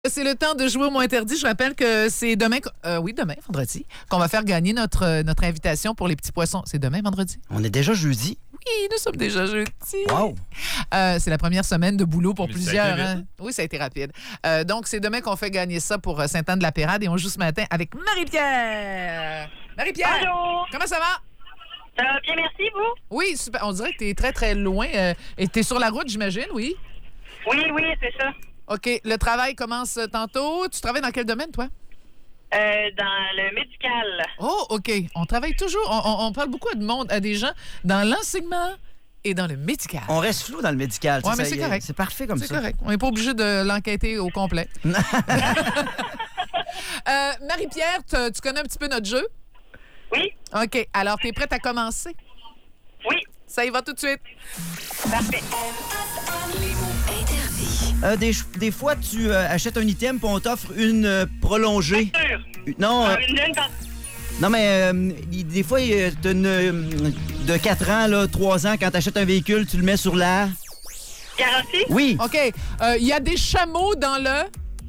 C'est le temps de jouer au mot interdit. Je rappelle que c'est demain, demain, vendredi, qu'on va faire gagner notre invitation pour les petits poissons. C'est demain, vendredi? On est déjà jeudi. Oui, nous sommes déjà jeudi. Wow! C'est la première semaine de boulot pour plusieurs. Ça a été hein? Oui, ça a été rapide. Donc, c'est demain qu'on fait gagner ça pour Sainte-Anne-de-la-Pérade et on joue ce matin avec Marie-Pierre. Marie-Pierre! Allô? Comment ça va? Ça va bien, merci, vous? Oui, super. On dirait que tu es très, très loin. Et tu es sur la route, j'imagine, oui? Oui, c'est ça. OK. Le travail commence tantôt. Tu travailles dans quel domaine, toi? Dans le médical. Oh, OK. On travaille toujours. On parle beaucoup à des gens dans l'enseignement et dans le médical. On reste flou dans le médical. Ouais, tu sais, mais c'est correct. C'est parfait comme C'est ça. correct. On n'est pas obligé de l'enquêter au complet. Marie-Pierre, tu connais un petit peu notre jeu? Oui? OK. Alors, tu es prête à commencer? Oui. Ça y va tout de suite. Parfait. Des fois, tu achètes un item puis on t'offre une prolongée. Sûr. Non, Une par- non, mais des fois, t'as une de 4 ans, là, 3 ans, quand t'achètes un véhicule, tu le mets sur la... Garantie? Oui. OK. Il y a des chameaux dans le...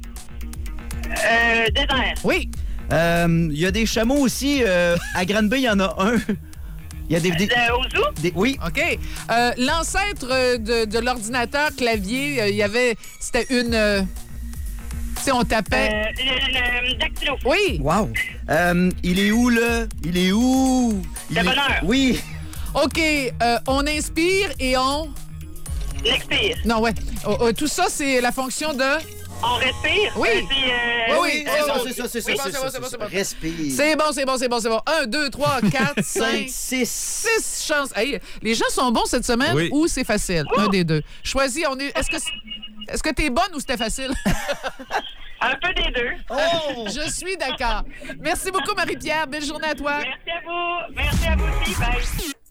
Désert. Oui. Il y a des chameaux aussi. À Granby, il y en a un. Il y a Au zoo? Oui. OK. L'ancêtre de l'ordinateur clavier, il y avait... C'était une... tu sais, on tapait... Le dactylo. Oui. Wow. Il est où, là? Il est où? Le bonheur. Oui. OK. On inspire et on... L'expire. Non, ouais. Tout ça, c'est la fonction de... On respire. Oui. Oui. C'est ça. Respire. C'est bon. 1, 2, 3, 4, 5, 6. 6 chances. Hey, les gens sont bons cette semaine Oui. ou c'est facile? Un des deux. Choisis. Est-ce que t'es bonne ou c'était facile? Un peu des deux. Oh! Je suis d'accord. Merci beaucoup, Marie-Pierre. Belle journée à toi. Merci à vous. Merci à vous aussi. Bye.